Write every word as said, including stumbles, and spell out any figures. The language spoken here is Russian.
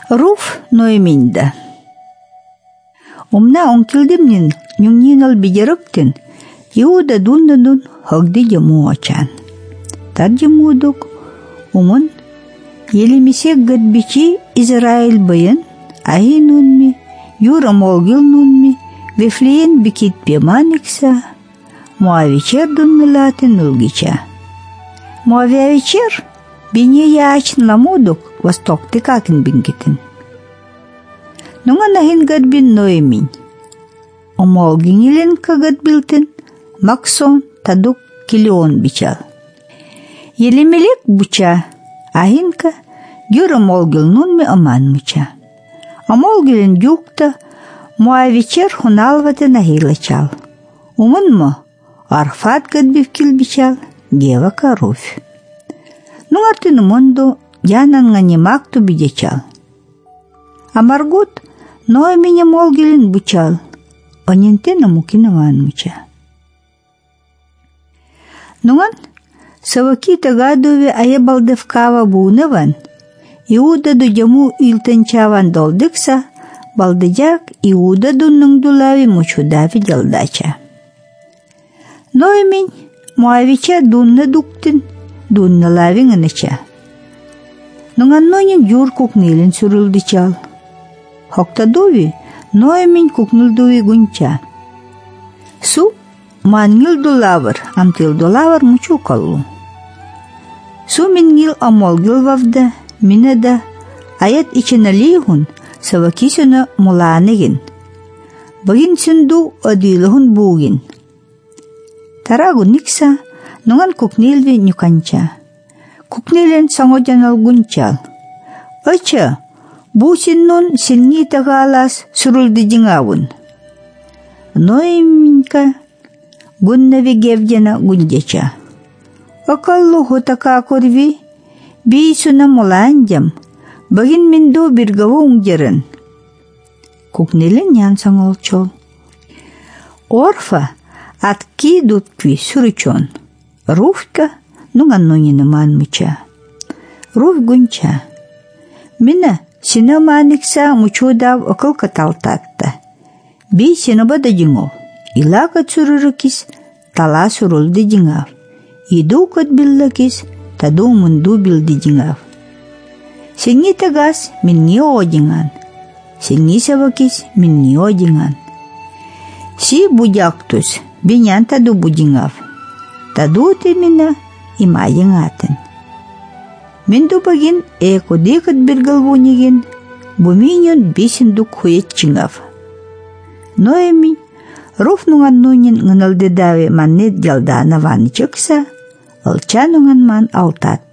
Руф Ноеминда. Умна онкилдимнин нюнгнинал бигерыктин Иуда дуннадун хогди жаму очан. Тар жамудук умун елемесек гадбичи Израиль байын ахин унми юра молгил нунми Вифлеен бикит пеманикса Муавичер дуннылатын улгича. Муавичер бине яачын ламудук востокты какин бингитин. Нунга нахин гадбин Ноемин. Омолгинилен ка гадбилтин Максон тадук килион бичал. Елемелек буча ахинка юра молгил нунми аман муча. Амолгилен юкта Муавичер хуналваты нахилачал. Умынмо Арфат гадбив килбичал Гева Каруфь. Нуартын умонду янанга немакту бидечал. А Маргут Ноемине молгилен бучал. Онентена мукинаван муча. Нуган саваки тагадове аебалдевкава буунаван Иуда до жаму илтенчаван долдыкса балдыжак Иуда дуннуңдулави мучудави жалдача. Ноемин Муавича дунна дуктин дунналави ngыныча. Нуган нойнин юр кукнилин сүрүлдычал. Хоктадуви Ноемин кукнулдуви гунча. Су мангил доллар, амтил доллар мучу коллу. Су мингил амолгил вавда, минада, аят иченалихун, савакисуна муланегин. Багин синду адилахун бугин. Тарагу никса, нуган кукнилви нюканча. Кукнилен сангоджанал гунчал. Ача, бу синнун синни тагалас сурулды жингавун. Ноеминка гуннави гевдена гунджача. Акаллу хутака корви, бейсуна муланджам, багин минду биргаву уңжарын. Кукнилен ян саңолчол. Орфа атки дуткви сүрүчон. Руфка нуган нунины манмыча. Руф гунча. Мина синаманикса мучудав акыл каталтатта. Би синабада жингол. Илака цурурукис тала сурулды жингав. Иду кот биллакис таду мунду билди жингав. Синни тагас минни одинган. Синни савакис минни одинган. Си будяктус бинян таду будингав. Таду темина има жингатын. Минду багин эко декат биргалвунигин буминьон бисиндук хует жингав. Ноемин Руф нуган нунин ngăнăлдыдаве маннет ялдана ванничăкса, ăлча нуган ман алтат.